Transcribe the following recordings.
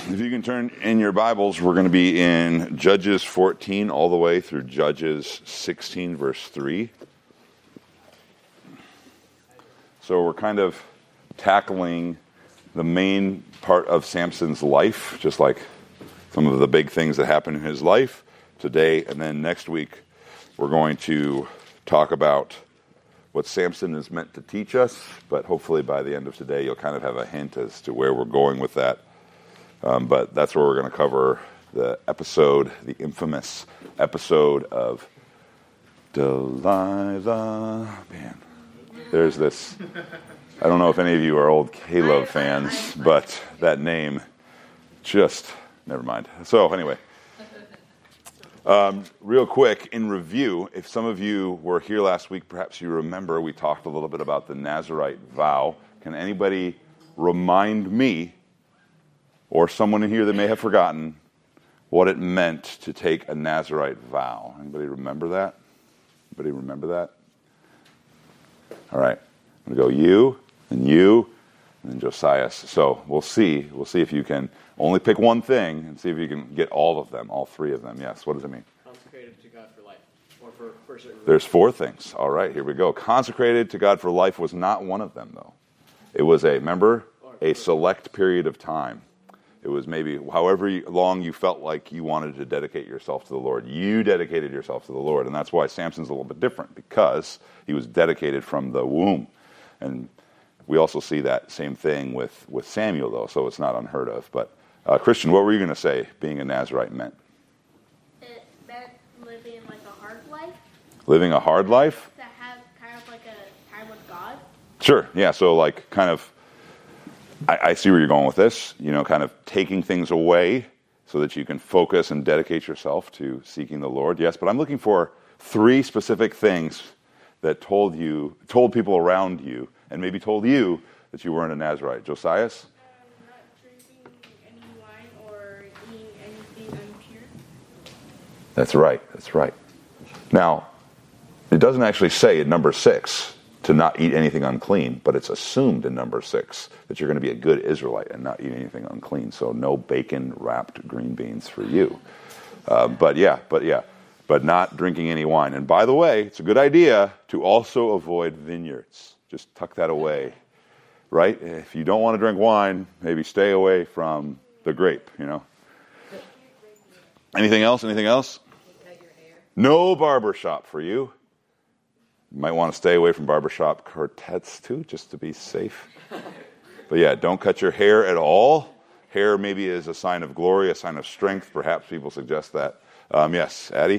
If you can turn in your Bibles, we're going to be in Judges 14 all the way through Judges 16, verse 3. So we're kind of tackling the main part of Samson's life, just like some of the big things that happened in his life today. And then next week, we're going to talk about what Samson is meant to teach us. But hopefully by the end of today, you'll kind of have a hint as to where we're going with that. But that's where we're going to cover the infamous episode of Delilah. Man, there's this. I don't know if any of you are old Caleb fans, but that name just, never mind. So anyway, real quick, in review, if some of you were here last week, perhaps you remember we talked a little bit about the Nazirite vow. Can anybody remind me, or someone in here that may have forgotten, what it meant to take a Nazirite vow? Anybody remember that? Anybody remember that? All right. I'm going to go you, and then Josias. So we'll see. We'll see if you can only pick one thing and see if you can get all of them, all three of them. Yes, what does it mean? Consecrated to God for life. Or for certain There's four things. All right, here we go. Consecrated to God for life was not one of them, though. It was a select period of time. It was maybe however long you felt like you wanted to dedicate yourself to the Lord. You dedicated yourself to the Lord, and that's why Samson's a little bit different, because he was dedicated from the womb. And we also see that same thing with Samuel, though, so it's not unheard of. But Christian, what were you going to say being a Nazirite meant? It meant living like a hard life. Living a hard life? To have kind of like a time with God. Sure, yeah, so like kind of, I see where you're going with this, kind of taking things away so that you can focus and dedicate yourself to seeking the Lord. Yes, but I'm looking for three specific things that told people around you, and maybe told you that you weren't a Nazirite. Josias? Not drinking any wine or eating anything impure. That's right. Now, it doesn't actually say in number 6 to not eat anything unclean, but it's assumed in number 6 that you're going to be a good Israelite and not eat anything unclean. So no bacon-wrapped green beans for you. But not drinking any wine. And by the way, it's a good idea to also avoid vineyards. Just tuck that away, right? If you don't want to drink wine, maybe stay away from the grape, Anything else? No barbershop for you. You might want to stay away from barbershop quartets too, just to be safe. But yeah, don't cut your hair at all. Hair maybe is a sign of glory, a sign of strength. Perhaps people suggest that. Yes, Addie?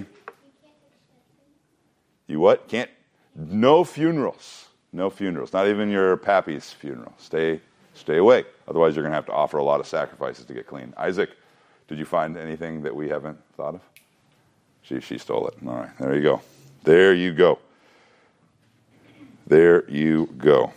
You what? Can't? No funerals. Not even your pappy's funeral. Stay away. Otherwise, you're going to have to offer a lot of sacrifices to get clean. Isaac, did you find anything that we haven't thought of? She stole it. All right, there you go.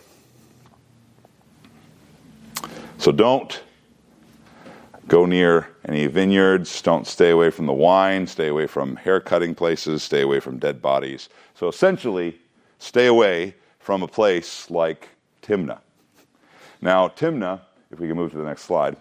So don't go near any vineyards. Don't stay away from the wine. Stay away from hair-cutting places. Stay away from dead bodies. So essentially, stay away from a place like Timnah. Now, Timnah, if we can move to the next slide.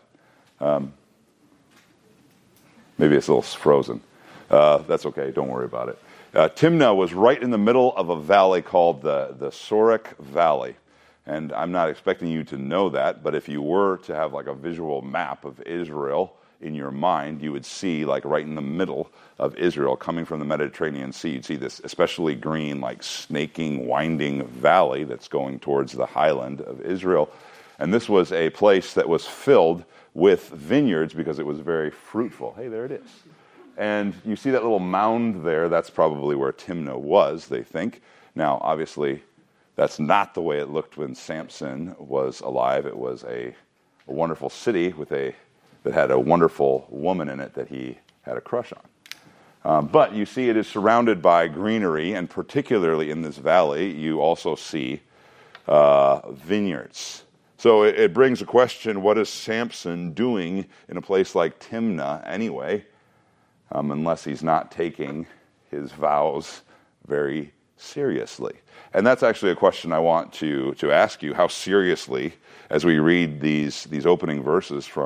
Maybe it's a little frozen. That's okay. Don't worry about it. Timnah was right in the middle of a valley called the Sorek Valley. And I'm not expecting you to know that, but if you were to have like a visual map of Israel in your mind, you would see like right in the middle of Israel coming from the Mediterranean Sea, you'd see this especially green, like snaking, winding valley that's going towards the highland of Israel. And this was a place that was filled with vineyards because it was very fruitful. Hey, there it is. And you see that little mound there, that's probably where Timnah was, they think. Now, obviously, that's not the way it looked when Samson was alive. It was a wonderful city that had a wonderful woman in it that he had a crush on. But you see it is surrounded by greenery, and particularly in this valley, you also see vineyards. So it brings a question, what is Samson doing in a place like Timnah anyway? Unless he's not taking his vows very seriously. And that's actually a question I want to ask you. How seriously, as we read these opening verses from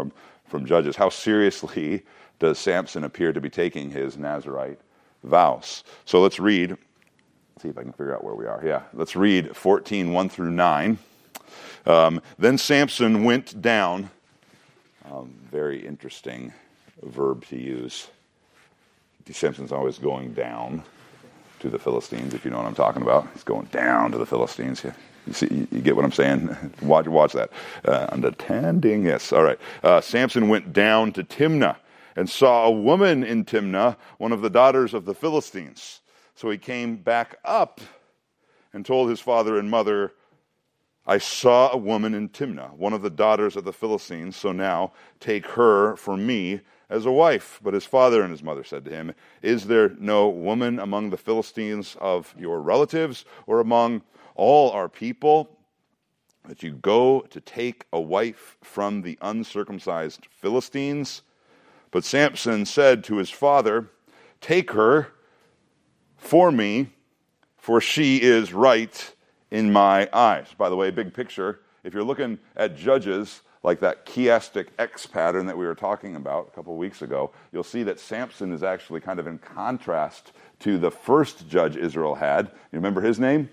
from Judges. How seriously does Samson appear to be taking his Nazirite vows? So let's read. See if I can figure out where we are. Yeah, let's read 14, 1 through 9. Then Samson went down. Very interesting verb to use. Samson's always going down to the Philistines, if you know what I'm talking about. He's going down to the Philistines. Yeah. You see, you get what I'm saying? Watch that. Understanding, yes. All right. Samson went down to Timnah and saw a woman in Timnah, one of the daughters of the Philistines. So he came back up and told his father and mother, I saw a woman in Timnah, one of the daughters of the Philistines, so now take her for me as a wife. But his father and his mother said to him, is there no woman among the Philistines of your relatives or among all our people that you go to take a wife from the uncircumcised Philistines? But Samson said to his father, take her for me, for she is right in my eyes. By the way, big picture, if you're looking at Judges, like that chiastic X pattern that we were talking about a couple of weeks ago, you'll see that Samson is actually kind of in contrast to the first judge Israel had. You remember his name?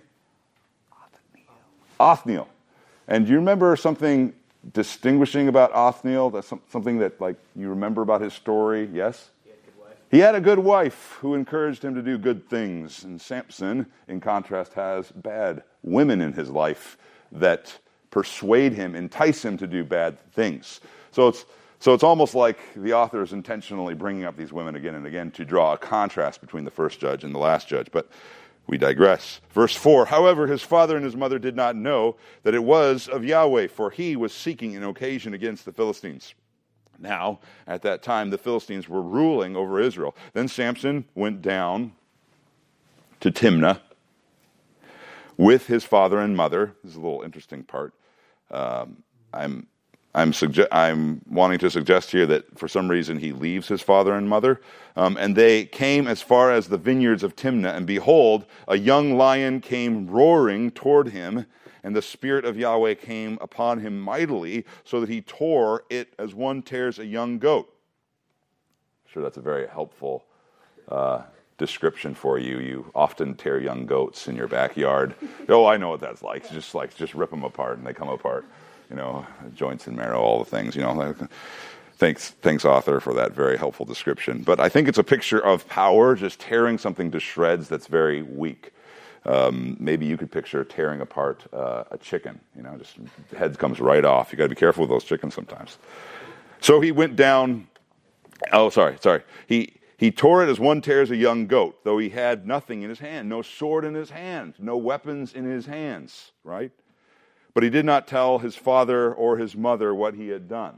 Othniel. And do you remember something distinguishing about Othniel? That's something that, like, you remember about his story? Yes? He had a good wife who encouraged him to do good things. And Samson, in contrast, has bad women in his life that persuade him, entice him to do bad things. So it's almost like the author is intentionally bringing up these women again and again to draw a contrast between the first judge and the last judge. But we digress. Verse 4, however, his father and his mother did not know that it was of Yahweh, for he was seeking an occasion against the Philistines. Now, at that time, the Philistines were ruling over Israel. Then Samson went down to Timnah with his father and mother. This is a little interesting part. I'm wanting to suggest here that for some reason he leaves his father and mother. And they came as far as the vineyards of Timnah, and behold, a young lion came roaring toward him, and the Spirit of Yahweh came upon him mightily, so that he tore it as one tears a young goat. I'm sure that's a very helpful description for you. You often tear young goats in your backyard. Oh, I know what that's like. Just rip them apart, and they come apart. You know, joints and marrow, all the things. You know, thanks, author, for that very helpful description. But I think it's a picture of power, just tearing something to shreds that's very weak. Maybe you could picture tearing apart a chicken. You know, just the head comes right off. You got to be careful with those chickens sometimes. So he went down. Oh, sorry. He tore it as one tears a young goat, though he had nothing in his hand, no sword in his hand, no weapons in his hands. Right. But he did not tell his father or his mother what he had done.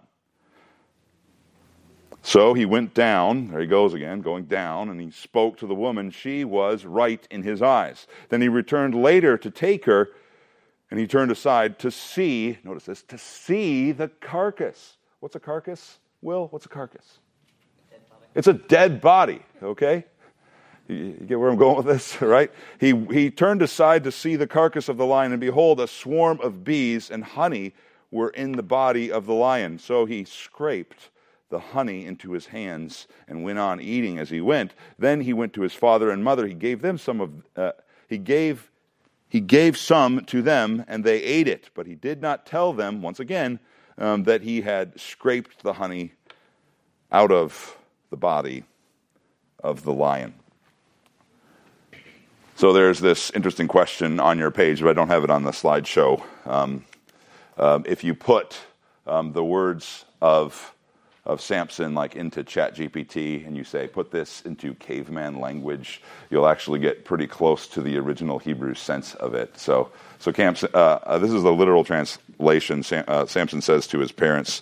So he went down, there he goes again, going down, and he spoke to the woman. She was right in his eyes. Then he returned later to take her, and he turned aside to see, notice this, to see the carcass. What's a carcass, Will? What's a carcass? It's a dead body, okay? You get where I'm going with this, right? He turned aside to see the carcass of the lion, and behold, a swarm of bees and honey were in the body of the lion. So he scraped the honey into his hands and went on eating as he went. Then he went to his father and mother. He gave them he gave some to them, and they ate it. But he did not tell them, once again, that he had scraped the honey out of the body of the lion. So there's this interesting question on your page, but I don't have it on the slideshow. If you put the words of Samson like into ChatGPT and you say, put this into caveman language, you'll actually get pretty close to the original Hebrew sense of it. So this is the literal translation. Samson says to his parents,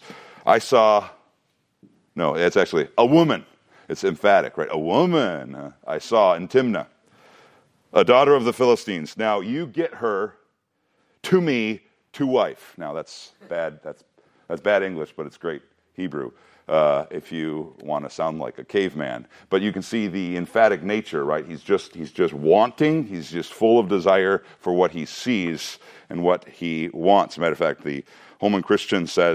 it's actually a woman. It's emphatic, right? A woman I saw in Timnah, a daughter of the Philistines. Now you get her to me to wife. Now that's bad. That's bad English, but it's great Hebrew. If you want to sound like a caveman, but you can see the emphatic nature, right? He's just wanting. He's just full of desire for what he sees and what he wants. As a matter of fact, the Holman Christian says,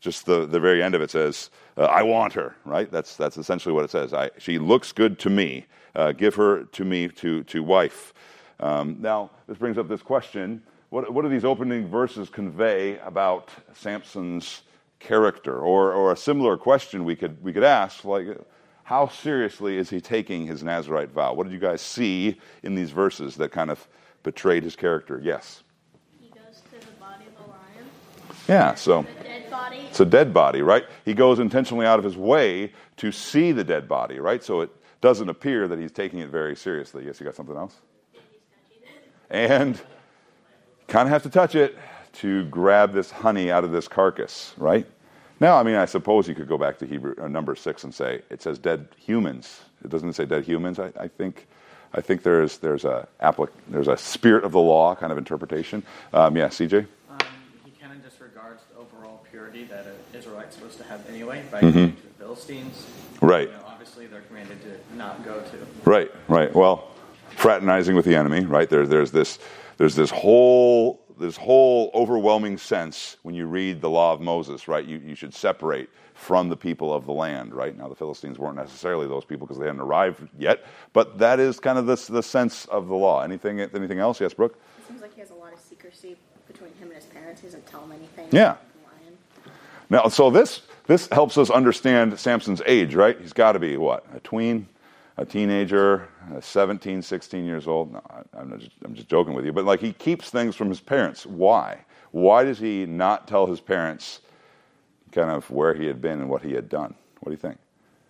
Just the very end of it says, I want her, right? That's essentially what it says. She looks good to me. Give her to me to wife. Now, this brings up this question. What do these opening verses convey about Samson's character? Or a similar question we could ask, like, how seriously is he taking his Nazirite vow? What did you guys see in these verses that kind of betrayed his character? Yes? He goes to the body of a lion. Yeah, so The dead body. it's a dead body, right? He goes intentionally out of his way to see the dead body, right? So it doesn't appear that he's taking it very seriously. Yes, you got something else? And kind of have to touch it to grab this honey out of this carcass, right? Now, I mean, I suppose you could go back to Hebrew number 6 and say it says dead humans. It doesn't say dead humans. I think there's a spirit of the law kind of interpretation. Yeah, CJ. He kind of disregards the overall purity that an Israelite's supposed to have anyway by going to the Philistines. Right. Obviously, they're commanded to not go to. Right. Well, fraternizing with the enemy, right? There's this whole overwhelming sense when you read the law of Moses, right? You should separate from the people of the land, right? Now, the Philistines weren't necessarily those people because they hadn't arrived yet, but that is kind of the sense of the law. Anything else? Yes, Brooke? It seems like he has a lot of secrecy between him and his parents. He doesn't tell them anything. Yeah. Now, so this helps us understand Samson's age, right? He's got to be, what, a tween? A teenager, 17, 16 years old. No, I'm just joking with you. But like, he keeps things from his parents. Why? Why does he not tell his parents kind of where he had been and what he had done? What do you think?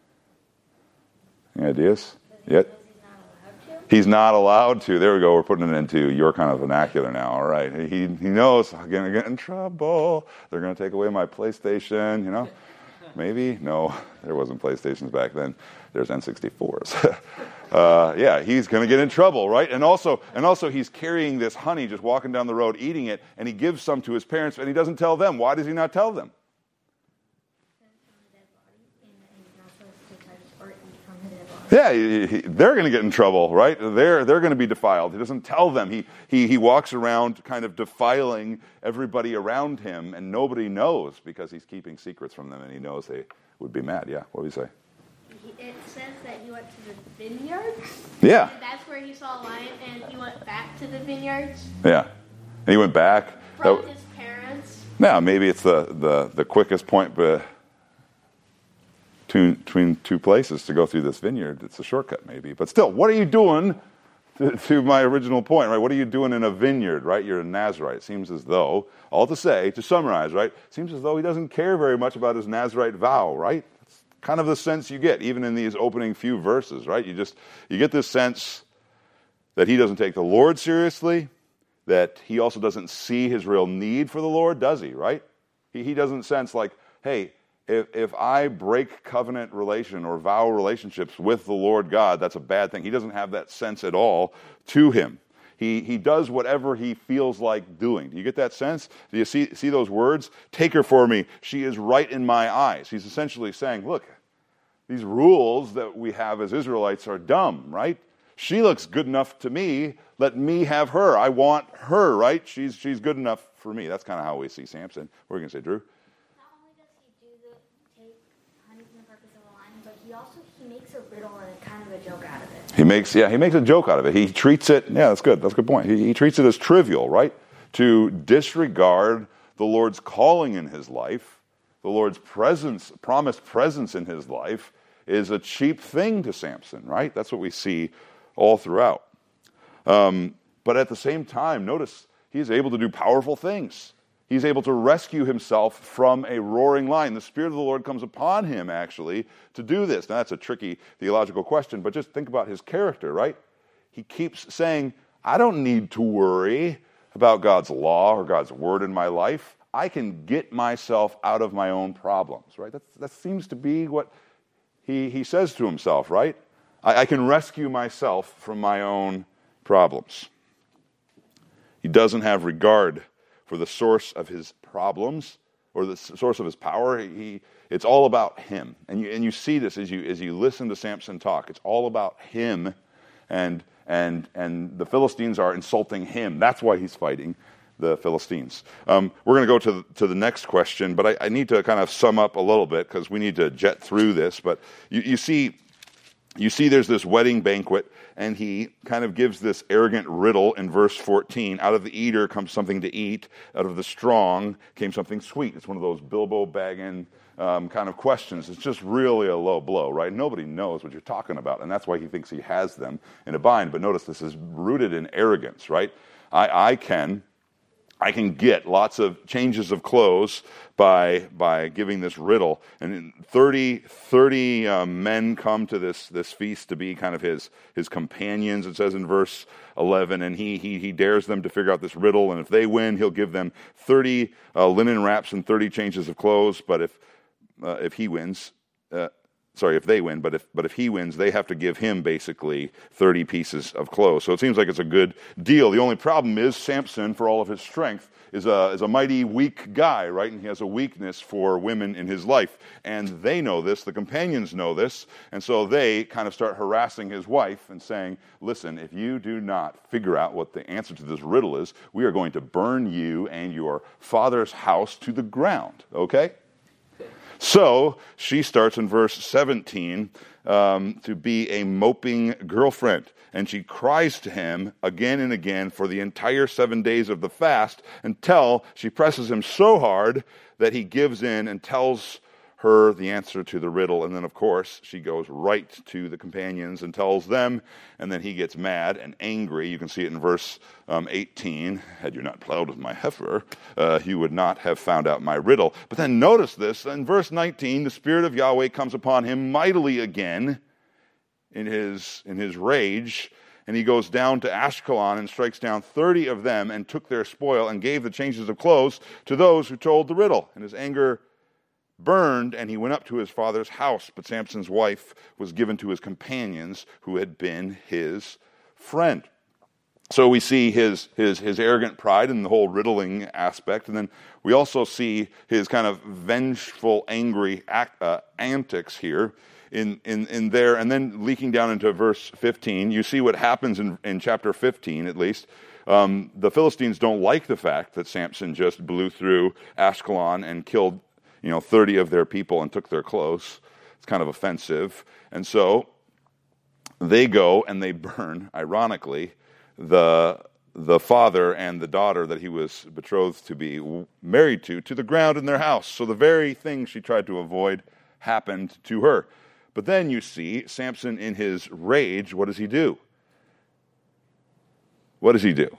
Any ideas? Yet? He's not allowed to. There we go. We're putting it into your kind of vernacular now. All right. He knows I'm going to get in trouble. They're going to take away my PlayStation, you know. Maybe? No, there wasn't PlayStations back then. There's N64s. Yeah, he's going to get in trouble, right? And also he's carrying this honey, just walking down the road, eating it, and he gives some to his parents, and he doesn't tell them. Why does he not tell them? Yeah, they're going to get in trouble, right? They're going to be defiled. He doesn't tell them. He walks around kind of defiling everybody around him, and nobody knows because he's keeping secrets from them, and he knows they would be mad. Yeah, what do you say? It says that he went to the vineyards. Yeah. And that's where he saw a lion, and he went back to the vineyards. Yeah. And he went back. From his parents. Now, maybe it's the quickest point between two places to go through this vineyard. It's a shortcut, maybe. But still, what are you doing to my original point, right? What are you doing in a vineyard, right? You're a Nazirite. It seems as though, all to say, to summarize, right? It seems as though he doesn't care very much about his Nazirite vow, right? That's kind of the sense you get, even in these opening few verses, right? You get this sense that he doesn't take the Lord seriously, that he also doesn't see his real need for the Lord, does he, right? He doesn't sense like, hey, if I break covenant relation or vow relationships with the Lord God, that's a bad thing. He doesn't have that sense at all to him. He does whatever he feels like doing. Do you get that sense? Do you see those words? Take her for me. She is right in my eyes. He's essentially saying, look, these rules that we have as Israelites are dumb, right? She looks good enough to me. Let me have her. I want her, right? She's good enough for me. That's kind of how we see Samson. What are you going to say, Drew? He makes a riddle and kind of a joke out of it. He makes a joke out of it. He treats it, that's good. That's a good point. He treats it as trivial, right? To disregard the Lord's calling in his life, the Lord's promised presence in his life, is a cheap thing to Samson, right? That's what we see all throughout. But at the same time, notice, he's able to do powerful things. He's able to rescue himself from a roaring lion. The Spirit of the Lord comes upon him, actually, to do this. Now, that's a tricky theological question, but just think about his character, right? He keeps saying, I don't need to worry about God's law or God's word in my life. I can get myself out of my own problems, right? That seems to be what he says to himself, right? I can rescue myself from my own problems. He doesn't have regard for the source of his problems or the source of his power. It's all about him. And you see this as you listen to Samson talk. It's all about him, and the Philistines are insulting him. That's why he's fighting. the Philistines. We're going to go to the next question, but I need to kind of sum up a little bit because we need to jet through this. But you see there's this wedding banquet, and he kind of gives this arrogant riddle in verse 14. Out of the eater comes something to eat. Out of the strong came something sweet. It's one of those Bilbo Baggin kind of questions. It's just really a low blow, right? Nobody knows what you're talking about, and that's why he thinks he has them in a bind. But notice this is rooted in arrogance, right? I can get lots of changes of clothes by giving this riddle. And 30 men come to this feast to be kind of his companions, it says in verse 11, and he dares them to figure out this riddle, and if they win, he'll give them 30 linen wraps and 30 changes of clothes, but if he wins... if they win, but if he wins, they have to give him basically 30 pieces of clothes. So it seems like it's a good deal. The only problem is Samson, for all of his strength, is a mighty weak guy, right? And he has a weakness for women in his life. And they know this, the companions know this, and so they kind of start harassing his wife and saying, listen, if you do not figure out what the answer to this riddle is, we are going to burn you and your father's house to the ground, okay? So she starts in verse 17 to be a moping girlfriend. And she cries to him again and again for the entire 7 days of the fast until she presses him so hard that he gives in and tells her the answer to the riddle. And then, of course, she goes right to the companions and tells them. And then he gets mad and angry. You can see it in verse 18. Had you not plowed with my heifer, you would not have found out my riddle. But then notice this. In verse 19, the Spirit of Yahweh comes upon him mightily again in his rage. And he goes down to Ashkelon and strikes down 30 of them and took their spoil and gave the changes of clothes to those who told the riddle. And his anger burned, and he went up to his father's house. But Samson's wife was given to his companions, who had been his friend. So we see his arrogant pride in the whole riddling aspect, and then we also see his kind of vengeful, angry antics here in there, and then leaking down into verse 15. You see what happens in chapter 15, at least. The Philistines don't like the fact that Samson just blew through Ashkelon and killed 30 of their people and took their clothes. It's kind of offensive. And so they go and they burn, ironically, the father and the daughter that he was betrothed to be married to the ground in their house. So the very thing she tried to avoid happened to her. But then you see Samson in his rage, what does he do? What does he do?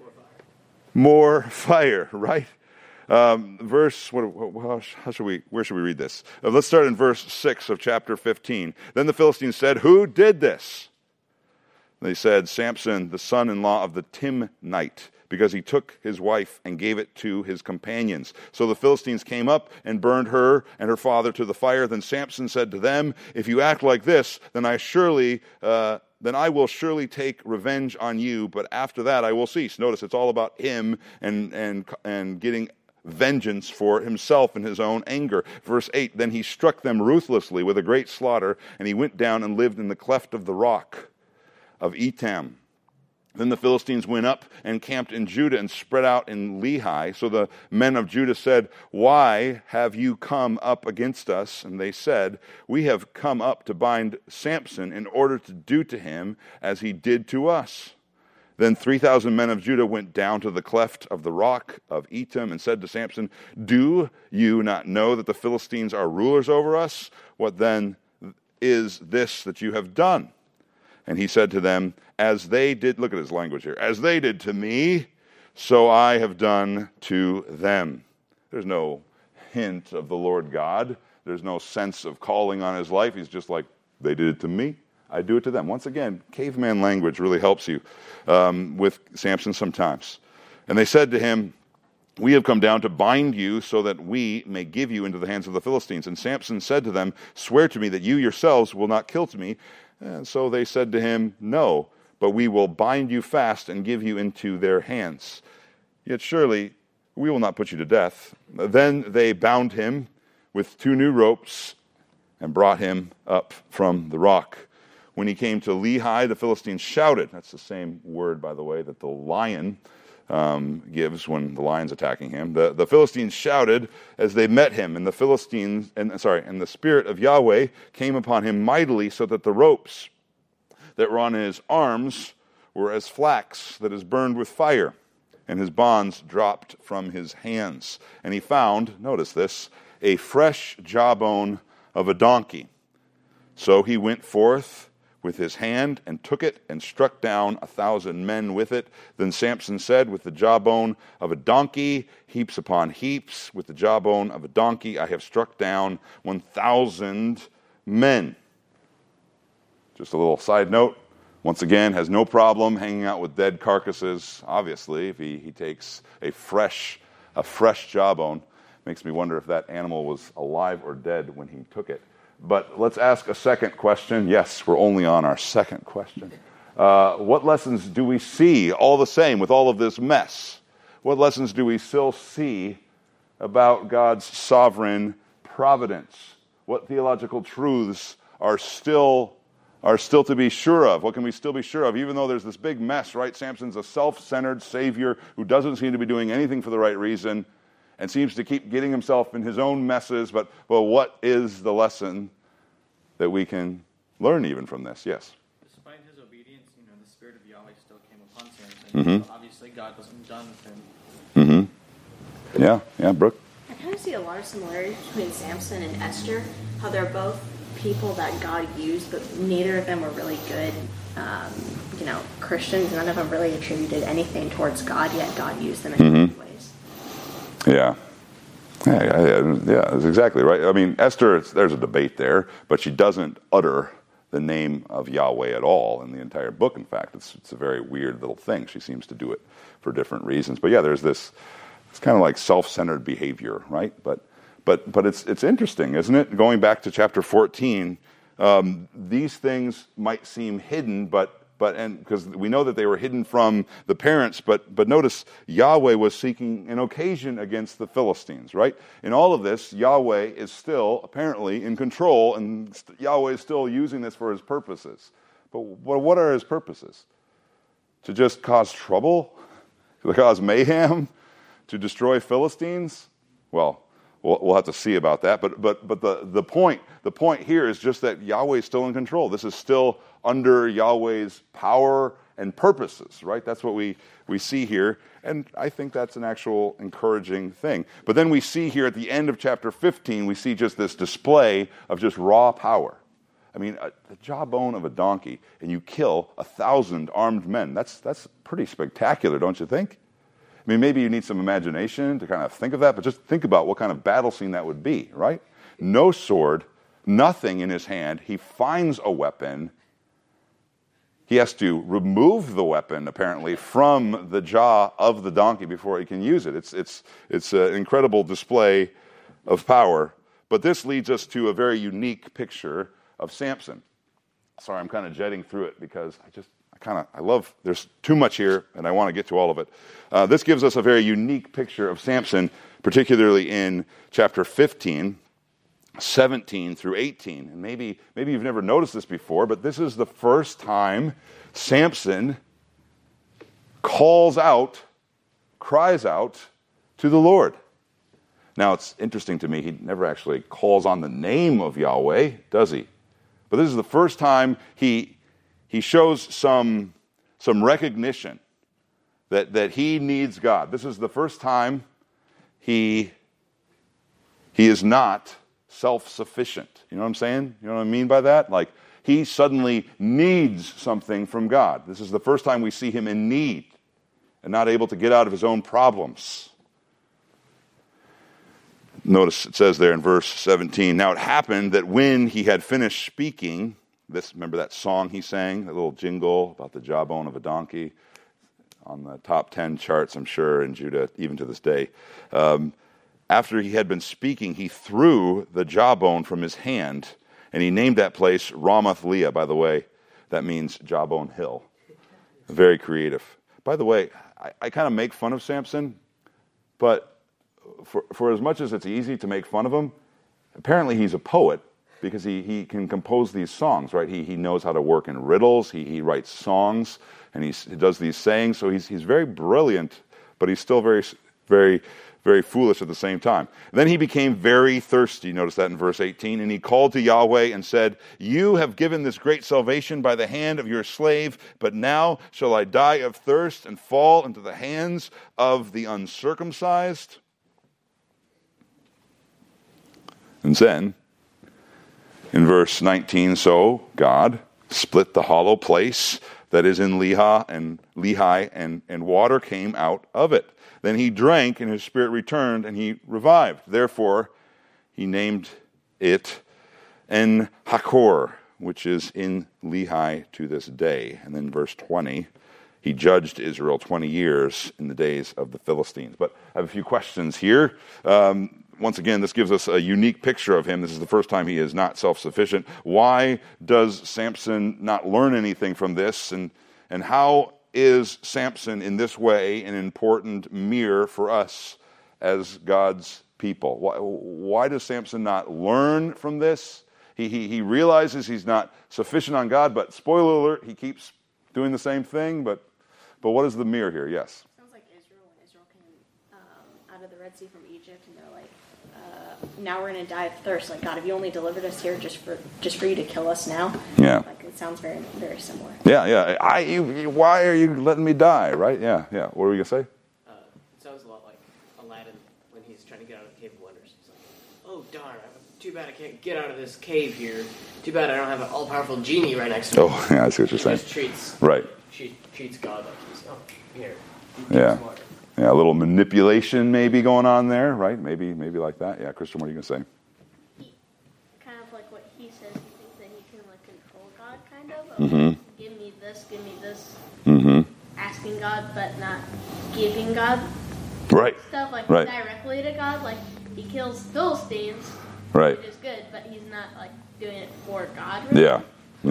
More fire, right? Where should we read this? Let's start in verse 6 of chapter 15. Then the Philistines said, who did this? They said, Samson, the son-in-law of the Timnite, because he took his wife and gave it to his companions. So the Philistines came up and burned her and her father to the fire. Then Samson said to them, if you act like this, then I will surely take revenge on you, but after that I will cease. Notice it's all about him and getting vengeance for himself and his own anger. Verse 8, then he struck them ruthlessly with a great slaughter, and he went down and lived in the cleft of the rock of Etam. Then the Philistines went up and camped in Judah and spread out in Lehi. So the men of Judah said, why have you come up against us? And they said, we have come up to bind Samson in order to do to him as he did to us. Then 3,000 men of Judah went down to the cleft of the rock of Etam and said to Samson, do you not know that the Philistines are rulers over us? What then is this that you have done? And he said to them, as they did, look at his language here, as they did to me, so I have done to them. There's no hint of the Lord God. There's no sense of calling on his life. He's just like, they did it to me, I do it to them. Once again, caveman language really helps you with Samson sometimes. And they said to him, we have come down to bind you so that we may give you into the hands of the Philistines. And Samson said to them, swear to me that you yourselves will not kill me. And so they said to him, no, but we will bind you fast and give you into their hands. Yet surely we will not put you to death. Then they bound him with 2 new ropes and brought him up from the rock. When he came to Lehi, the Philistines shouted. That's the same word, by the way, that the lion gives when the lion's attacking him. The Philistines shouted as they met him, and the Spirit of Yahweh came upon him mightily, so that the ropes that were on his arms were as flax that is burned with fire, and his bonds dropped from his hands. And he found, notice this, a fresh jawbone of a donkey. So he went forth with his hand and took it and struck down 1,000 men with it. Then Samson said, with the jawbone of a donkey, heaps upon heaps, with the jawbone of a donkey, I have struck down 1,000 men. Just a little side note. Once again, has no problem hanging out with dead carcasses. Obviously, if he takes a fresh jawbone, makes me wonder if that animal was alive or dead when he took it. But let's ask a second question. Yes, we're only on our second question. What lessons do we see, all the same, with all of this mess? What lessons do we still see about God's sovereign providence? What theological truths are still to be sure of? What can we still be sure of? Even though there's this big mess, right? Samson's a self-centered savior who doesn't seem to be doing anything for the right reason and seems to keep getting himself in his own messes. But what is the lesson that we can learn even from this? Yes? Despite his obedience, the Spirit of Yahweh still came upon Samson. So obviously God wasn't done with him. Yeah, Brooke? I kind of see a lot of similarities between Samson and Esther, how they're both people that God used, but neither of them were really good, Christians. None of them really attributed anything towards God, yet God used them in many ways. Yeah, that's exactly right. I mean, Esther, there's a debate there, but she doesn't utter the name of Yahweh at all in the entire book. In fact, it's a very weird little thing. She seems to do it for different reasons. But yeah, there's this, it's kind of like self-centered behavior, right? But it's interesting, isn't it? Going back to chapter 14, these things might seem hidden, but because we know that they were hidden from the parents, but notice Yahweh was seeking an occasion against the Philistines, right? In all of this, Yahweh is still apparently in control, and Yahweh is still using this for his purposes. But what are his purposes? To just cause trouble? To cause mayhem? To destroy Philistines? Well, we'll have to see about that. But the point here is just that Yahweh is still in control. This is still under Yahweh's power and purposes, right? That's what we see here, and I think that's an actual encouraging thing. But then we see here at the end of chapter 15, we see just this display of just raw power. I mean, the jawbone of a donkey, and you kill 1,000 armed men. That's pretty spectacular, don't you think? I mean, maybe you need some imagination to kind of think of that, but just think about what kind of battle scene that would be, right? No sword, nothing in his hand. He finds a weapon. He has to remove the weapon, apparently, from the jaw of the donkey before he can use it. It's an incredible display of power. But this leads us to a very unique picture of Samson. Sorry, I'm kind of jetting through it because I love, there's too much here, and I want to get to all of it. This gives us a very unique picture of Samson, particularly in chapter 15, 17 through 18. And maybe you've never noticed this before, but this is the first time Samson cries out to the Lord. Now, it's interesting to me, he never actually calls on the name of Yahweh, does he? But this is the first time he shows some recognition that he needs God. This is the first time he is not self-sufficient. You know what I'm saying? You know what I mean by that? Like, he suddenly needs something from God. This is the first time we see him in need and not able to get out of his own problems. Notice it says there in verse 17, now it happened that when he had finished speaking, remember that song he sang, that little jingle about the jawbone of a donkey, on the top 10 charts, I'm sure, in Judah, even to this day. After he had been speaking, he threw the jawbone from his hand, and he named that place Ramath Leah. By the way, that means Jawbone Hill. Very creative. By the way, I kind of make fun of Samson, but for as much as it's easy to make fun of him, apparently he's a poet because he can compose these songs, right? He knows how to work in riddles. He writes songs, and he does these sayings. So he's very brilliant but he's still very, very, very foolish at the same time. Then he became very thirsty. Notice that in verse 18. And he called to Yahweh and said, "You have given this great salvation by the hand of your slave, but now shall I die of thirst and fall into the hands of the uncircumcised?" And then, in verse 19, so God split the hollow place that is in Lehi, and water came out of it. Then he drank, and his spirit returned, and he revived. Therefore, he named it En-Hakkore, which is in Lehi to this day. And then verse 20, he judged Israel 20 years in the days of the Philistines. But I have a few questions here. Once again, this gives us a unique picture of him. This is the first time he is not self-sufficient. Why does Samson not learn anything from this? And how is Samson in this way an important mirror for us as God's people? Why does Samson not learn from this? He realizes he's not sufficient on God, but spoiler alert, he keeps doing the same thing. But what is the mirror here? Yes. Sounds like Israel, when Israel came out of the Red Sea from Egypt, and they're like, now we're going to die of thirst. Like, God, have you only delivered us here just for you to kill us now? Yeah. Like, it sounds very, very similar. Yeah. Why are you letting me die, right? Yeah. What were you going to say? It sounds a lot like Aladdin when he's trying to get out of the Cave of Wonders. He's like, oh, darn, too bad I can't get out of this cave here. Too bad I don't have an all-powerful genie right next to me. Oh, yeah, I see what you're saying. He just treats God like he's, here. Yeah. Smarter. Yeah, a little manipulation maybe going on there, right? Maybe like that. Yeah, Christian, what are you going to say? Kind of like what he says, he thinks that he can like control God, kind of. Give me this. Asking God, but not giving God right stuff like right. directly to God. Like he kills Philistines, right? Which is good, but he's not like doing it for God. Really. Yeah.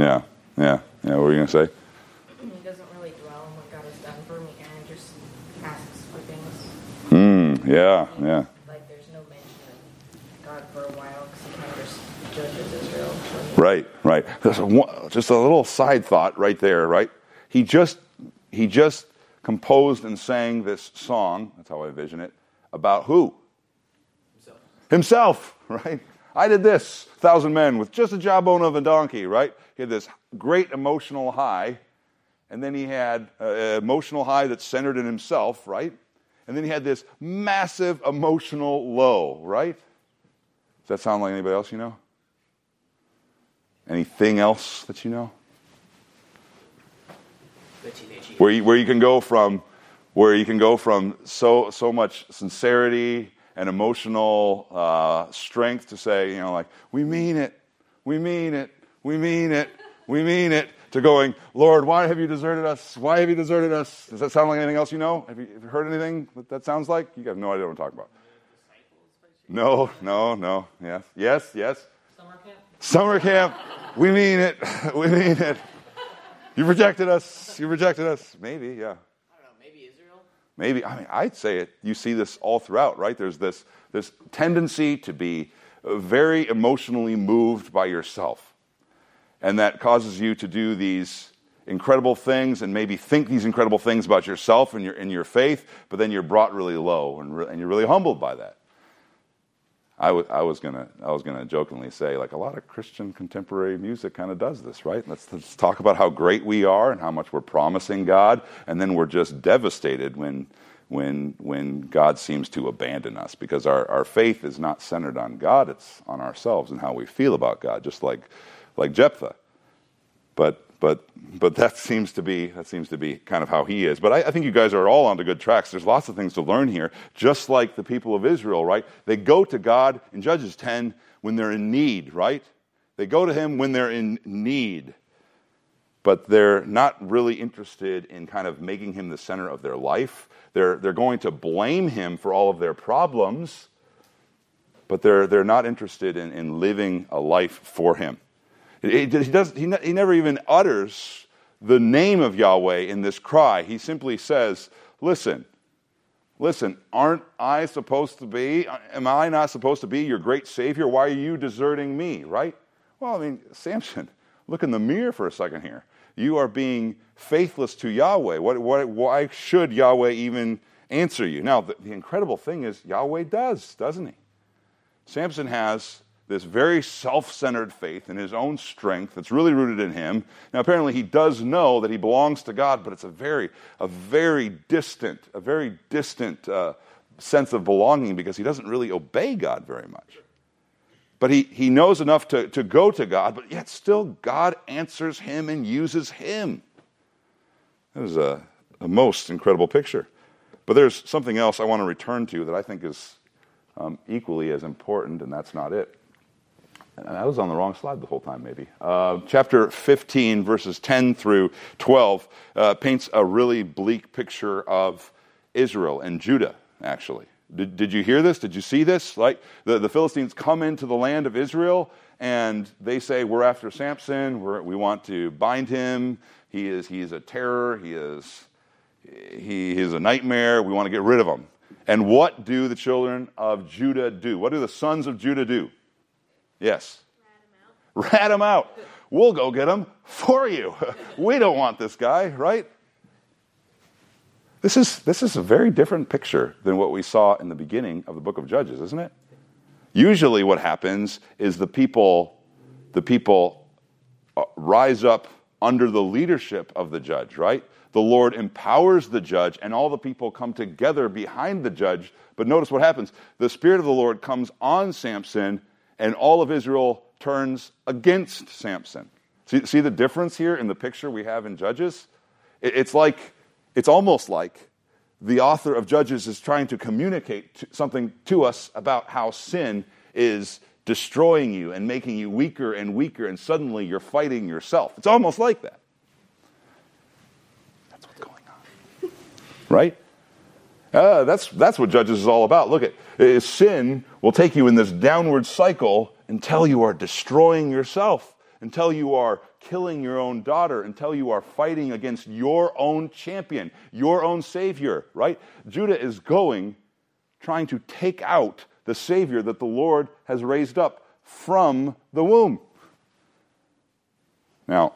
What were you going to say? He doesn't really dwell on what God has done for me, and just asks for things. Yeah. Like there's no mention of God for a while because he kind of just judges Israel. Right. Just a little side thought right there. Right. He just composed and sang this song. That's how I envision it. About who? Himself. Right. I did this. 1,000 men with just a jawbone of a donkey. Right. He had this great emotional high. And then he had an emotional high that's centered in himself, right? And then he had this massive emotional low, right? Does that sound like anybody else you know? Anything else that you know? Where you can go from so much sincerity and emotional strength to say, like, we mean it, to going, Lord, why have you deserted us? Why have you deserted us? Does that sound like anything else you know? Have you heard anything that sounds like? You have no idea what I'm talking about. No. Yes. Summer camp. We mean it. You rejected us. Maybe, yeah. I don't know, maybe Israel? Maybe. I'd say it. You see this all throughout, right? There's this tendency to be very emotionally moved by yourself. And that causes you to do these incredible things and maybe think these incredible things about yourself and your faith, but then you're brought really low and you're really humbled by that. I was gonna jokingly say, like, a lot of Christian contemporary music kind of does this, right? Let's talk about how great we are and how much we're promising God, and then we're just devastated when God seems to abandon us, because our faith is not centered on God, it's on ourselves and how we feel about God, just like Jephthah. But that seems to be kind of how he is. But I think you guys are all on to good tracks. There's lots of things to learn here, just like the people of Israel, right? They go to God in Judges 10 when they're in need, right? They go to him when they're in need. But they're not really interested in kind of making him the center of their life. They're going to blame him for all of their problems, but they're not interested in living a life for him. He never even utters the name of Yahweh in this cry. He simply says, listen, aren't I supposed to be, am I not supposed to be your great Savior? Why are you deserting me, right? Well, Samson, look in the mirror for a second here. You are being faithless to Yahweh. Why should Yahweh even answer you. Now, the incredible thing is Yahweh does, doesn't he? Samson has this very self-centered faith in his own strength that's really rooted in him. Now, apparently he does know that he belongs to God, but it's a very distant sense of belonging because he doesn't really obey God very much. But he knows enough to go to God, but yet still God answers him and uses him. That was a most incredible picture. But there's something else I want to return to that I think is equally as important, and that's not it. And I was on the wrong slide the whole time, maybe. Chapter 15, verses 10 through 12, paints a really bleak picture of Israel and Judah, actually. Did you hear this? Did you see this? Like the Philistines come into the land of Israel, and they say, we're after Samson. We want to bind him. He is a terror. He is a nightmare. We want to get rid of him. And what do the children of Judah do? What do the sons of Judah do? Yes. Rat him out. We'll go get him for you. We don't want this guy, right? This is a very different picture than what we saw in the beginning of the book of Judges, isn't it? Usually what happens is the people rise up under the leadership of the judge, right? The Lord empowers the judge, and all the people come together behind the judge. But notice what happens. The Spirit of the Lord comes on Samson, and all of Israel turns against Samson. See the difference here in the picture we have in Judges? It's almost like the author of Judges is trying to communicate something to us about how sin is destroying you and making you weaker, and suddenly you're fighting yourself. It's almost like that. That's what's going on. Right? That's what Judges is all about. Look at sin will take you in this downward cycle until you are destroying yourself, until you are killing your own daughter, until you are fighting against your own champion, your own savior, right? Judah is trying to take out the savior that the Lord has raised up from the womb. Now,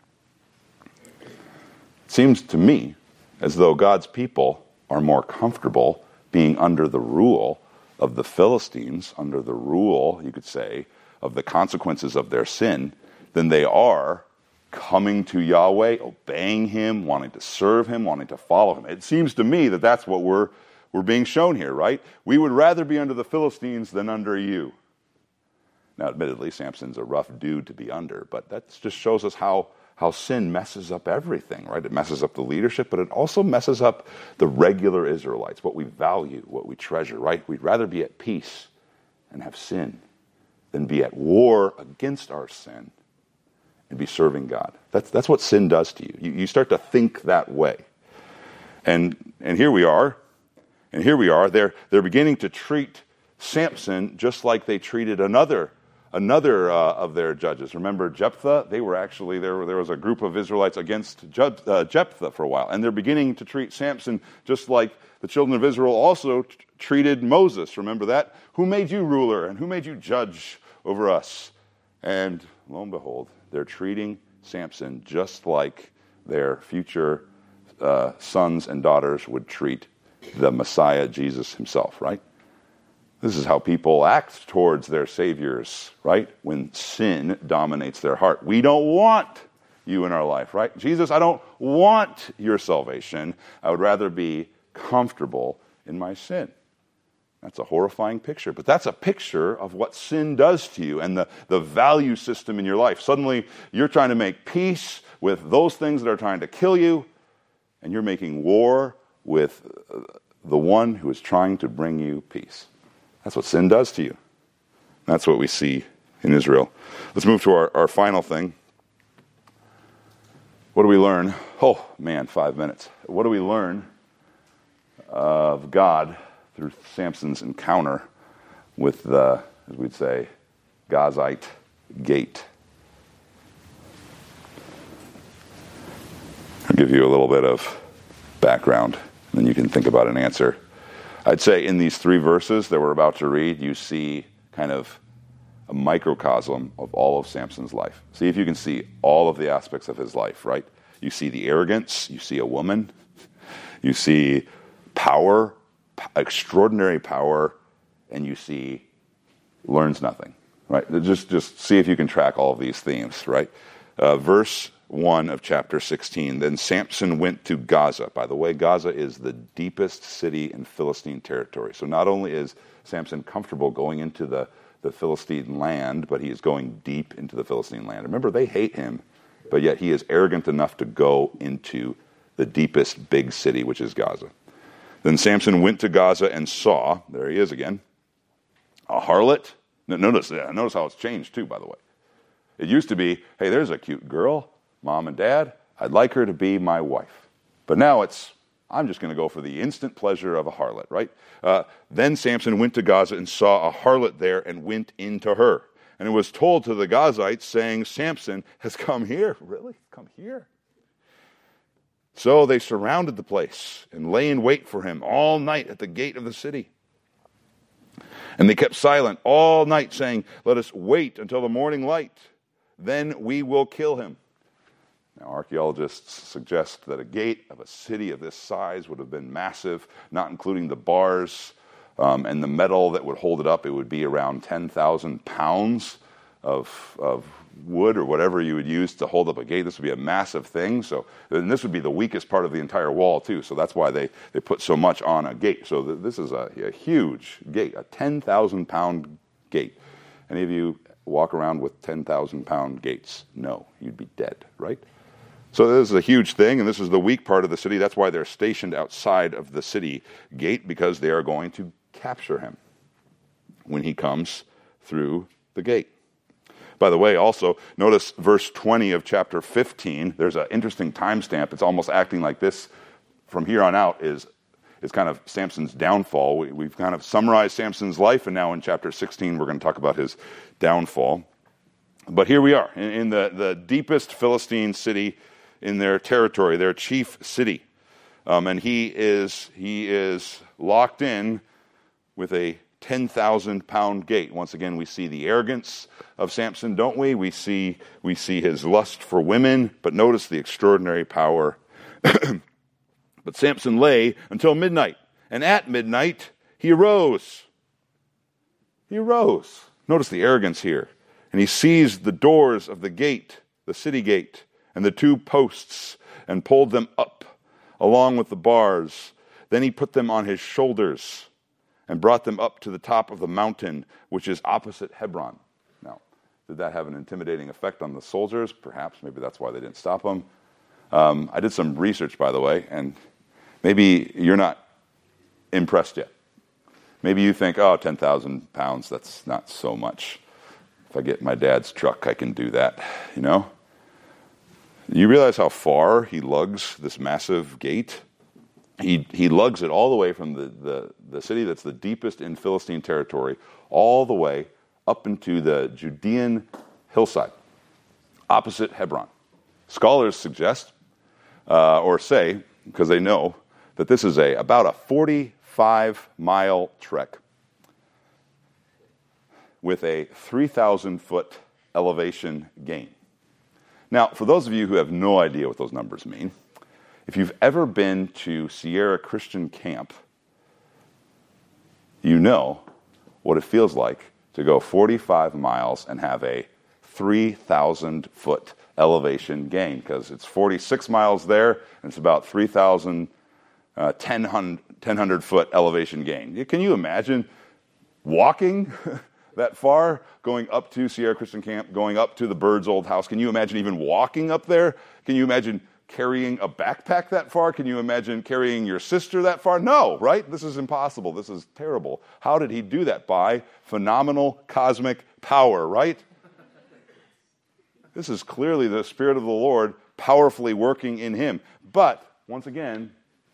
it seems to me as though God's people are more comfortable being under the rule of the Philistines, under the rule, you could say, of the consequences of their sin, than they are coming to Yahweh, obeying him, wanting to serve him, wanting to follow him. It seems to me that that's what we're being shown here, right? We would rather be under the Philistines than under you. Now, admittedly, Samson's a rough dude to be under, but that just shows us how sin messes up everything, right? It messes up the leadership, but it also messes up the regular Israelites, what we value, what we treasure, right? We'd rather be at peace and have sin than be at war against our sin and be serving God. That's what sin does to you. You start to think that way. And here we are. And here we are. They're beginning to treat Samson just like they treated another of their judges. Remember Jephthah? There was a group of Israelites against Jephthah for a while. And they're beginning to treat Samson just like the children of Israel also treated Moses. Remember that? Who made you ruler and who made you judge over us? And lo and behold, they're treating Samson just like their future sons and daughters would treat the Messiah, Jesus himself, right? This is how people act towards their saviors, right? When sin dominates their heart. We don't want you in our life, right? Jesus, I don't want your salvation. I would rather be comfortable in my sin. That's a horrifying picture, but that's a picture of what sin does to you and the value system in your life. Suddenly, you're trying to make peace with those things that are trying to kill you, and you're making war with the one who is trying to bring you peace. That's what sin does to you. That's what we see in Israel. Let's move to our final thing. What do we learn? 5 minutes. What do we learn of God through Samson's encounter with the, as we'd say, Gazite gate? I'll give you a little bit of background, and then you can think about an answer. I'd say in these 3 verses that we're about to read, you see kind of a microcosm of all of Samson's life. See if you can see all of the aspects of his life, right? You see the arrogance, you see a woman, you see power, extraordinary power, and you see learns nothing, right? Just see if you can track all of these themes, right? Verse 1 of chapter 16, then Samson went to Gaza. By the way, Gaza is the deepest city in Philistine territory. So not only is Samson comfortable going into the Philistine land, but he is going deep into the Philistine land. Remember, they hate him, but yet he is arrogant enough to go into the deepest big city, which is Gaza. Then Samson went to Gaza and saw, there he is again, a harlot. Notice how it's changed too, by the way. It used to be, hey, there's a cute girl, Mom and Dad, I'd like her to be my wife. But now it's, I'm just going to go for the instant pleasure of a harlot, right? Then Samson went to Gaza and saw a harlot there and went into her. And it was told to the Gazites, saying, Samson has come here. Really? Come here? So they surrounded the place and lay in wait for him all night at the gate of the city. And they kept silent all night, saying, let us wait until the morning light. Then we will kill him. Now, archaeologists suggest that a gate of a city of this size would have been massive, not including the bars and the metal that would hold it up. It would be around 10,000 pounds of wood or whatever you would use to hold up a gate. This would be a massive thing. And this would be the weakest part of the entire wall, too. So that's why they put so much on a gate. So this is a huge gate, a 10,000-pound gate. Any of you walk around with 10,000-pound gates? No, you'd be dead, right? So this is a huge thing, and this is the weak part of the city. That's why they're stationed outside of the city gate, because they are going to capture him when he comes through the gate. By the way, also, notice verse 20 of chapter 15. There's an interesting timestamp. It's almost acting like this from here on out is kind of Samson's downfall. We've kind of summarized Samson's life, and now in chapter 16 we're going to talk about his downfall. But here we are, in the deepest Philistine city in their territory, their chief city. And he is locked in with a 10,000-pound gate. Once again, we see the arrogance of Samson, don't we? We see his lust for women, but notice the extraordinary power. But Samson lay until midnight, and at midnight he arose. He arose. Notice the arrogance here. And he seized the doors of the gate, the city gate, and the two posts, and pulled them up along with the bars. Then he put them on his shoulders and brought them up to the top of the mountain, which is opposite Hebron. Now, did that have an intimidating effect on the soldiers? Perhaps. Maybe that's why they didn't stop him. I did some research, by the way, and maybe you're not impressed yet. Maybe you think, 10,000 pounds, that's not so much. If I get my dad's truck, I can do that, you know? You realize how far he lugs this massive gate? He lugs it all the way from the city that's the deepest in Philistine territory, all the way up into the Judean hillside, opposite Hebron. Scholars suggest, or say, because they know, that this is about a 45-mile trek with a 3,000-foot elevation gain. Now, for those of you who have no idea what those numbers mean, if you've ever been to Sierra Christian Camp, you know what it feels like to go 45 miles and have a 3,000-foot elevation gain, because it's 46 miles there, and it's about 1,000-foot elevation gain. Can you imagine walking that far, going up to Sierra Christian Camp, going up to the Bird's old house? Can you imagine even walking up there? Can you imagine carrying a backpack that far? Can you imagine carrying your sister that far? No, right? This is impossible. This is terrible. How did he do that? By phenomenal cosmic power, right? This is clearly the Spirit of the Lord powerfully working in him. But, once again,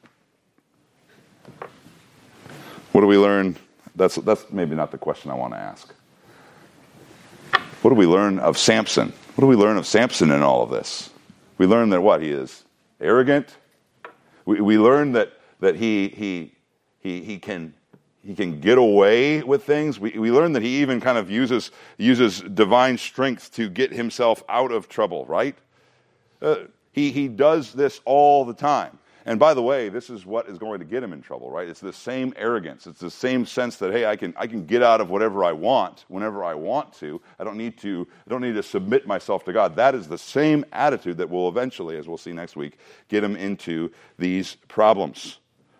what do we learn? That's maybe not the question I want to ask. What do we learn of Samson? What do we learn of Samson in all of this? We learn that what? He is arrogant. We learn that he can get away with things. We learn that he even kind of uses divine strength to get himself out of trouble, right? He does this all the time. And by the way, this is what is going to get him in trouble, right? It's the same arrogance. It's the same sense that, hey, I can get out of whatever I want whenever I want to. I don't need to submit myself to God. That is the same attitude that will eventually, as we'll see next week, get him into these problems.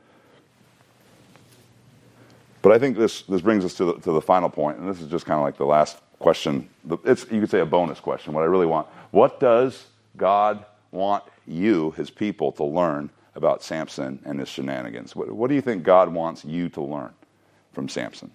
But I think this brings us to the final point, and this is just kind of like the last question. It's, you could say, a bonus question, what I really want. What does God want you, his people, to learn about Samson and his shenanigans? What do you think God wants you to learn from Samson?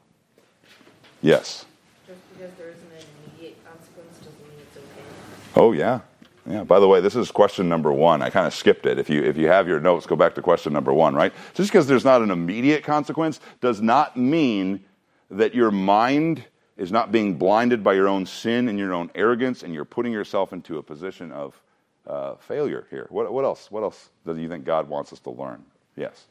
Yes? Just because there isn't an immediate consequence doesn't mean it's okay. Oh, yeah. Yeah. By the way, this is question number 1. I kind of skipped it. If you have your notes, go back to question number 1, right? Just because there's not an immediate consequence does not mean that your mind is not being blinded by your own sin and your own arrogance, and you're putting yourself into a position of failure here. What else? What else do you think God wants us to learn? Yes.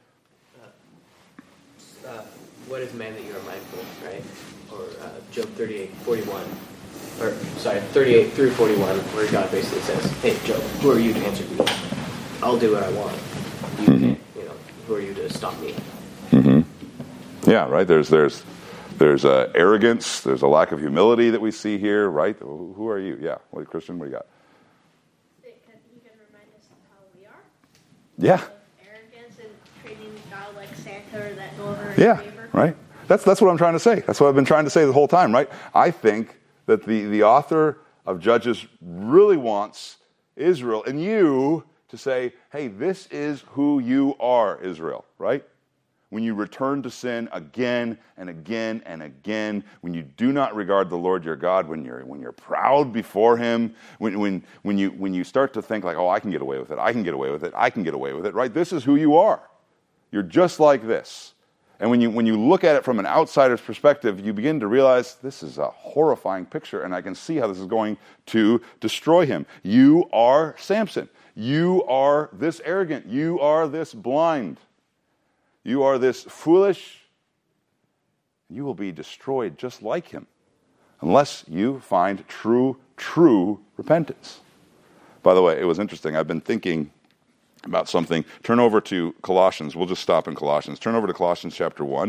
What is man that you are mindful, right? Or Job 38:41. Or, sorry, 38 through 41, where God basically says, hey, Job, who are you to answer me? I'll do what I want. You can't, who are you to stop me? Mm-hmm. Yeah, right? There's arrogance, there's a lack of humility that we see here, right? Who are you? Yeah. Christian, what do you got? You can remind us of how we are. Yeah. Arrogance and treating God like Santa or that go over in Yeah, favor. right? That's what I'm trying to say. That's what I've been trying to say the whole time, right? I think that the author of Judges really wants Israel and you to say, hey, this is who you are, Israel, right? When you return to sin again and again and again, when you do not regard the Lord your God, when you're proud before him, when you start to think like, oh, I can get away with it, I can get away with it, I can get away with it, right? This is who you are. You're just like this. And when you look at it from an outsider's perspective, you begin to realize this is a horrifying picture, and I can see how this is going to destroy him. You are Samson. You are this arrogant. You are this blind. You are this foolish. You will be destroyed just like him unless you find true repentance. By the way, it was interesting. I've been thinking about something. Turn over to Colossians. We'll just stop in Colossians. Turn over to Colossians chapter 1.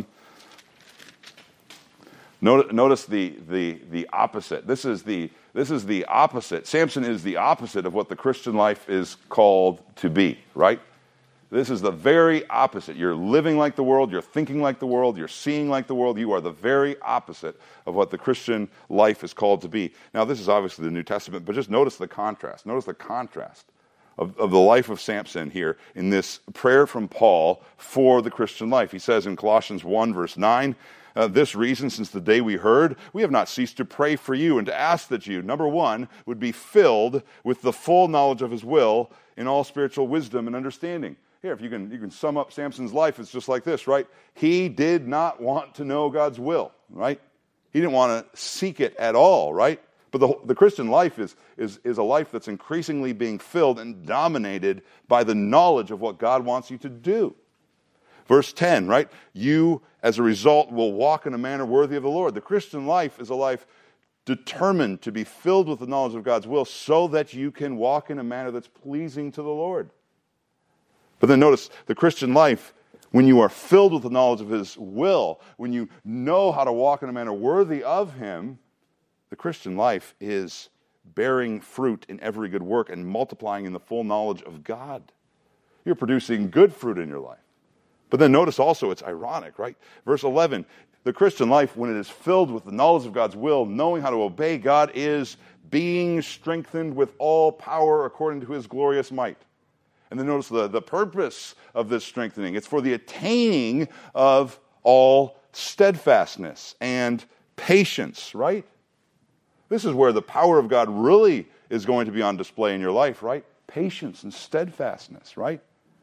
Notice the opposite. This is the opposite. Samson is the opposite of what the Christian life is called to be, right? This is the very opposite. You're living like the world, you're thinking like the world, you're seeing like the world. You are the very opposite of what the Christian life is called to be. Now, this is obviously the New Testament, but just notice the contrast. Notice the contrast of the life of Samson here in this prayer from Paul for the Christian life. He says in Colossians 1, verse 9, this reason, since the day we heard, we have not ceased to pray for you and to ask that you, number 1, would be filled with the full knowledge of his will in all spiritual wisdom and understanding. Here, if you can sum up Samson's life, it's just like this, right? He did not want to know God's will, right? He didn't want to seek it at all, right? But the Christian life is a life that's increasingly being filled and dominated by the knowledge of what God wants you to do. Verse 10, right? You, as a result, will walk in a manner worthy of the Lord. The Christian life is a life determined to be filled with the knowledge of God's will so that you can walk in a manner that's pleasing to the Lord. But then notice, the Christian life, when you are filled with the knowledge of his will, when you know how to walk in a manner worthy of him, the Christian life is bearing fruit in every good work and multiplying in the full knowledge of God. You're producing good fruit in your life. But then notice also, it's ironic, right? Verse 11, the Christian life, when it is filled with the knowledge of God's will, knowing how to obey God, is being strengthened with all power according to his glorious might. And then notice the purpose of this strengthening. It's for the attaining of all steadfastness and patience, right? This is where the power of God really is going to be on display in your life, right? Patience and steadfastness, right?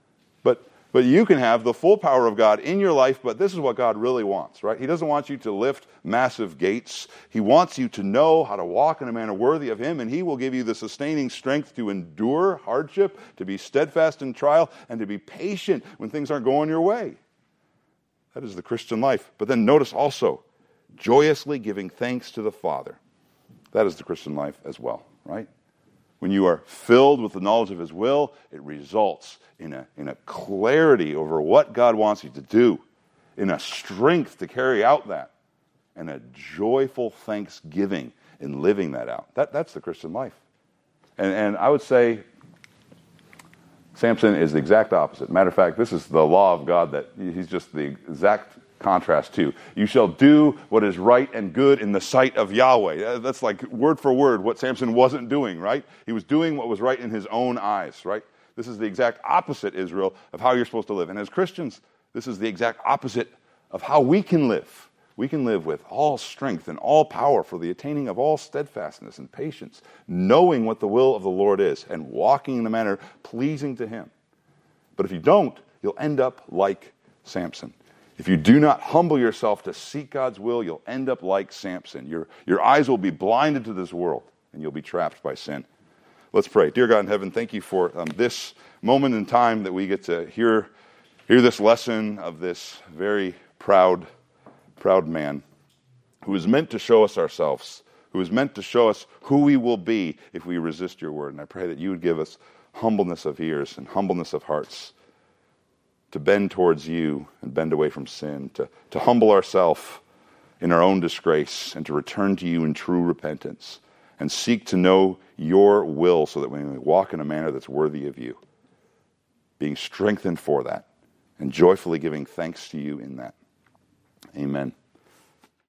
But you can have the full power of God in your life, but this is what God really wants, right? He doesn't want you to lift massive gates. He wants you to know how to walk in a manner worthy of him, and he will give you the sustaining strength to endure hardship, to be steadfast in trial, and to be patient when things aren't going your way. That is the Christian life. But then notice also, joyously giving thanks to the Father. That is the Christian life as well, right? When you are filled with the knowledge of his will, it results in a clarity over what God wants you to do, in a strength to carry out that, and a joyful thanksgiving in living that out. That's the Christian life. And I would say Samson is the exact opposite. Matter of fact, this is the law of God that he's just the exact contrast to. You shall do what is right and good in the sight of Yahweh. That's like word for word what Samson wasn't doing, right? He was doing what was right in his own eyes, right? This is the exact opposite, Israel, of how you're supposed to live. And as Christians, this is the exact opposite of how we can live. We can live with all strength and all power for the attaining of all steadfastness and patience, knowing what the will of the Lord is and walking in a manner pleasing to him. But if you don't, you'll end up like Samson. If you do not humble yourself to seek God's will, you'll end up like Samson. Your eyes will be blinded to this world, and you'll be trapped by sin. Let's pray. Dear God in heaven, thank you for this moment in time that we get to hear this lesson of this very proud man who is meant to show us ourselves, who is meant to show us who we will be if we resist your word. And I pray that you would give us humbleness of ears and humbleness of hearts to bend towards you and bend away from sin, to humble ourselves in our own disgrace and to return to you in true repentance and seek to know your will so that we may walk in a manner that's worthy of you, being strengthened for that and joyfully giving thanks to you in that. Amen.